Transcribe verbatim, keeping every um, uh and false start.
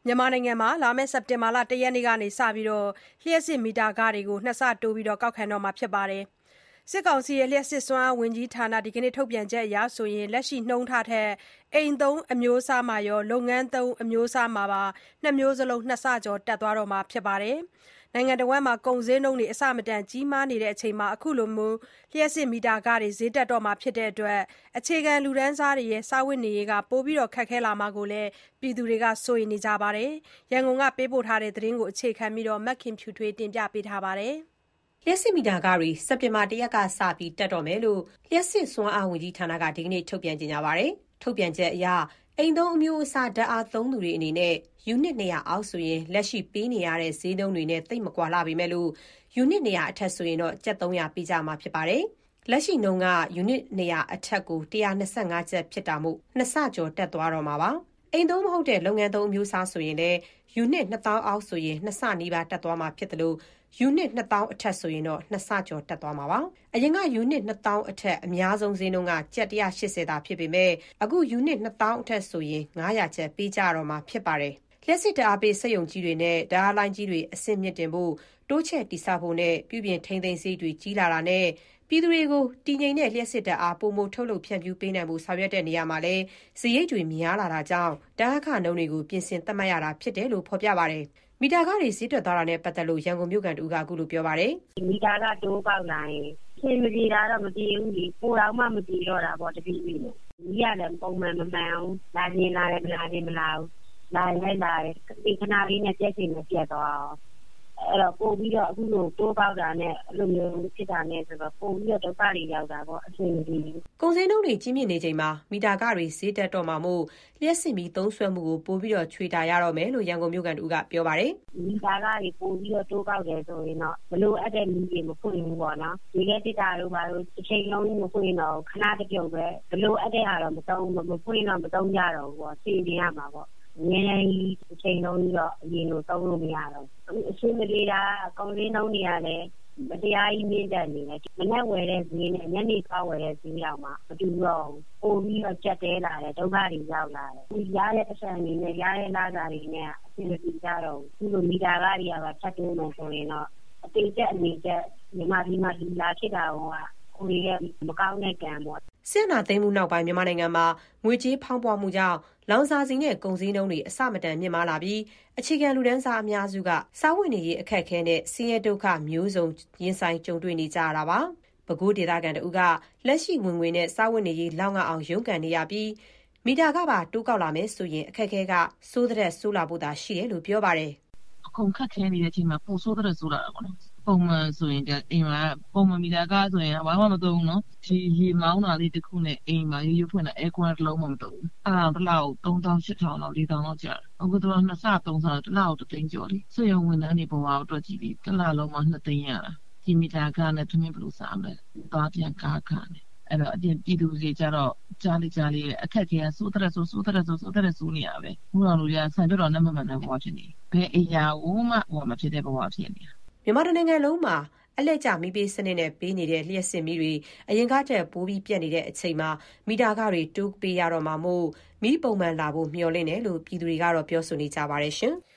မြန်မာနိုင်ငံမှာလာမယ့်စက်တင်ဘာလတရက်နေ့ကစပြီးလျှပ်စစ်မီတာခတွေကိုနှစ်ဆတိုးပြီးကောက်ခံတော့မှာဖြစ်ပါတယ်။ စစ်ကောင်စီရဲ့လျှပ်စစ်စွမ်းအားဝန်ကြီးဌာနဒီကနေ့ထုတ်ပြန်ချက်အရလက်ရှိနှုန်းထားထက်အိမ်သုံးအမျိုးအစားမှာရောလုပ်ငန်းသုံးအမျိုးအစားမှာပါနှစ်မျိုးစလုံးနှစ်ဆကျော်တက်သွားတော့မှာဖြစ်ပါတယ်။ နိုင်ငံတဝန်းကုန်ဈေးနှုန်းတွေအဆမတန်ကြီးမားနေချိန်မှာအခုလိုလျှပ်စစ်မီတာခတွေဈေးတက်တော့မှာဖြစ်တဲ့အတွက်အခြေခံလူတန်းစားတွေရဲ့စားဝတ်နေရေးပိုခက်ခဲလာမှာကိုလည်းပြည်သူတွေကစိုးရိမ်နေကြပါတယ်။ ရန်ကုန်ကပေးပို့တဲ့သတင်းကိုအခြေခံပြီးမခင်ဖြူထွေးကတင်ပြထားပါတယ်။ လျှပ်စစ်မီတာခတွေစက်တင်ဘာလတရက်ကစပြီးတက်တော့မယ်လို့လျှပ်စစ်စွမ်းအားဝန်ကြီးဌာနကဒီကနေ့ထုတ်ပြန်ကြေညာပါတယ်။ ထုတ်ပြန်ချက်အရအိမ်သုံးအမျိုးအစားဓာတ်အားသုံးသူတွေအနေနဲ့ယူနစ်နှစ်ရာအောက်ဆိုရင်လက်ရှိပေးနေရတဲ့ဈေးနှုန်းတွေနဲ့သိပ်မကွာလှပေမဲ့ယူနစ်နှစ်ရာအထက်ဆိုရင်တော့ကျပ်သုံးရာပေးကြရမှာဖြစ်ပါတယ်။ လက်ရှိနှုန်းကယူနစ်နှစ်ရာအထက်ကို၁၂၅ကျပ်ဖြစ်တာမို့နှစ်ဆကျော်တက်သွားတော့မှာပါ။ အိမ်သုံးမဟုတ်တဲ့လုပ်ငန်းသုံးအမျိုးအစားဆိုရင်လည်းယူနစ်နှစ်သောင်းအောက်ဆိုရင်နှစ်ဆနီးပါးတက်သွားမှာဖြစ်သလိုယူနစ်နှစ်သောင်းအထက်ဆိုရင်တော့နှစ်ဆကျော်တက်သွားမှာပါ။ အရင်ကယူနစ်နှစ်သောင်းအထက်အများဆုံးဈေးနှုန်းကကျပ်၁၈၀သာဖြစ်ပေမဲ့အခုယူနစ်နှစ်သောင်းအထက်ဆိုရင်၅၀၀ကျပ်ပေးကြရတော့မှာဖြစ်ပါတယ်။ လျှပ်စစ်ဓာတ်အားပေးစက်ရုံကြီးတွေနဲ့ဓာတ်အားလိုင်းကြီးတွေအဆင့်မြှင့်တင်ဖို့တိုးချဲ့တည်ဆောက်ဖို့နဲ့ပြုပြင်ထိန်းသိမ်းစရိတ်တွေကြီးလာတာနဲ့ပြည်သူတွေကိုတည်ငြိမ်တဲ့လျှပ်စစ်ဓာတ်အားပိုမိုထုတ်လုပ်ဖြန့်ဖြူးပေးနိုင်ဖို့ဆောင်ရွက်တဲ့နေရာမှာလည်းစရိတ်တွေများလာတာကြောင့်ဓာတ်အားခနှုန်းတွေကိုပြင်ဆင်သတ်မှတ်ရတာဖြစ်တယ်လို့ဖော်ပြပါတယ်။ မီတာခတွေဈေးတက်သွားတာနဲ့ပတ်သက်လို့ရန်ကုန်မြို့ခံတဦးကအခုလိုပြောပါတယ်။ "မီတာခတိုးပေါက်လာရင်အဆင်မပြေတာတော့မပြေဘူးလေပိုတောင်မှမပြေတော့တာပေါ့တဖြည်းဖြည်းနဲ့မီးကလည်းပုံမှန်မမှန်ဘူးလာချင်လာတယ်မလာချင်မလာဘူးလာရင်လည်းလာတယ်ခဏလေးနဲ့ပြတ်ချင်လည်းပြတ်သွားရောအဲ့တော့ပို့ပြီးတော့အခုလိုတိုးပေါက်တာနဲ့အဲ့လိုမျိုးဖြစ်တာနဲ့ဆိုတော့ပို့ပြီးတော့ဒုက္ခတွေရောက်တာပေါ့အဆင်မပြေဘူး။ကုန်ဈေးနှုန်းတွေကြီးမြင့်နေချိန်မှာမီတာခတွေဈေးတက်တော့မှာမို့လျှပ်စစ်မီးသုံးစွဲမှုကိုပိုပြီးတော့ချွေတာရတော့မယ်လို့ရန်ကုန်မြို့ခံတဦးကပြောပါတယ်။မီတာခတွေပို့ပြီးတော့တိုးပေါက်တယ်ဆိုရင်တော့မလိုအပ်တဲ့မီးတွေမဖွင့်ဘူးပေါ့နော်ဒီကတစ်တာတို့ဘာလို့တစ်ချိန်လုံးမဖွင့်တော့ခဏတပြုတ်ပဲမလိုအပ်တဲ့ဟာတော့မသုံးမဖွင့်တော့မသုံးကြတော့ဘူးပေါ့စီစဉ်ရမှာပေါ့အများကြီးတစ်ချိန်လုံးကြီးတော့အရင်လိုသုံးလို့မရတော့ဘူးအရှင်မလေးတာကုန်ဈေးနှုန်းတွေကလည်းမတရားကြီးမြင့်တက်နေတယ်မနဲ့ဝယ်တဲ့ဈေးနဲ့ညနေသွားဝယ်တဲ့ဈေးတော့မှမတူတော့ဘူးပိုပြီးတော့ကျက်တဲလာတယ်ဒုက္ခတွေရောက်လာတယ်ဒီရတဲ့ပတ်စံတွေနဲ့ရတဲ့လစာတွေနဲ့အဆင်မပြေကြတော့ဘူးခုလိုမီတာကားတွေကပါထပ်တိုးမယ်ဆိုရင်တော့အသေးချက်အနေချက်မြန်မာပြည်မှာဒီလာဖြစ်တာကကိုရီးယားမကောင်းတဲ့ကံပေါ့စစ်အာဏာသိမ်းမှုနောက်ပိုင်းမြန်မာနိုင်ငံမှာငွေကြေးဖောင်းပွမှုကြောင့်လောင်စာဆီနဲ့ကုန်စည်နှုန်းတွေအဆမတန်မြင့်မားလာပြီးအခြေခံလူတန်းစားအများစုကစားဝတ်နေရေးအခက်အခဲနဲ့ဆင်းရဲဒုက္ခမျိုးစုံရင်ဆိုင်ကြုံတွေ့နေကြရတာပါ။ပဲခူးဒေသခံတဦးကလက်ရှိဝင်ငွေနဲ့စားဝတ်နေရေးလောက်ငအောင်ရုန်းကန်နေရပြီးမီတာကပါတိုးကောက်လာမယ်ဆိုရင်အခက်အခဲကစိုးတဲ့ဆိုးလာဖို့သာရှိတယ်လို့ပြောပါတယ်။အကုန်ခက်ခဲနေတဲ့အချိန်မှာပိုဆိုးတဲ့ဆိုးလာတာပေါ့နော်။ပုံမှန်ဆိုရင်အိမ်မှာပုံမှန်မီတာကဆိုရင်ဘာမှမသုံးဘူးနော်ဒီရေမောင်းတာလေးတစ်ခုနဲ့အိမ်မှာရိုးရိုးဖွင့်တာအဲကွန်းတစ်လုံးမှမသုံးဘူးအဲ့ဒါတစ်လောက်သုံးသောင်းရှစ်ထောင်လောက်လေးထောင်လောက်ကျတယ်အခုတော့နှစ်ဆသုံးဆတစ်လောက်တစ်သိန်းကျော်လေးဆွေရုံဝန်ထမ်းတွေဘဝအတွက်ကြည့်ပြီးတစ်လလုံးမှနှစ်သိန်းရတာဒီမီတာကနဲ့သမင်းဘယ်လိုစားမလဲသွားပြန်ကားခံတယ်အဲ့တော့အပြင်ပြည်သူတွေကြတော့ကြားလေးကြားလေးအခက်ခဲဆိုးတဲ့ဆိုးဆိုးတဲ့ဆိုးဆိုးတဲ့ဆိုးနေရပဲဘုရားလူရဆန်ပြတော့နဲ့မမှန်တဲ့ဘဝဖြစ်နေဘယ်အရာဦးမှဟောမဖြစ်တဲ့ဘဝဖြစ်နေတာမြန်မာနိုင်ငံလုံးမှာအလှည့်ကျမီးပေးစနစ်နဲ့ပေးနေတဲ့လျှက်စစ်မီးတွေအရင်ကတည်းကပိုးပြီးပြတ်နေတဲ့အချိန်မှာမီတာခတွေတိုးပေးရတော့မှာမို့မီးပုံမှန်လာဖို့မျှော်လင့်တယ်လို့ပြည်သူတွေကတော့ပြောဆိုနေကြပါတယ်ရှင်။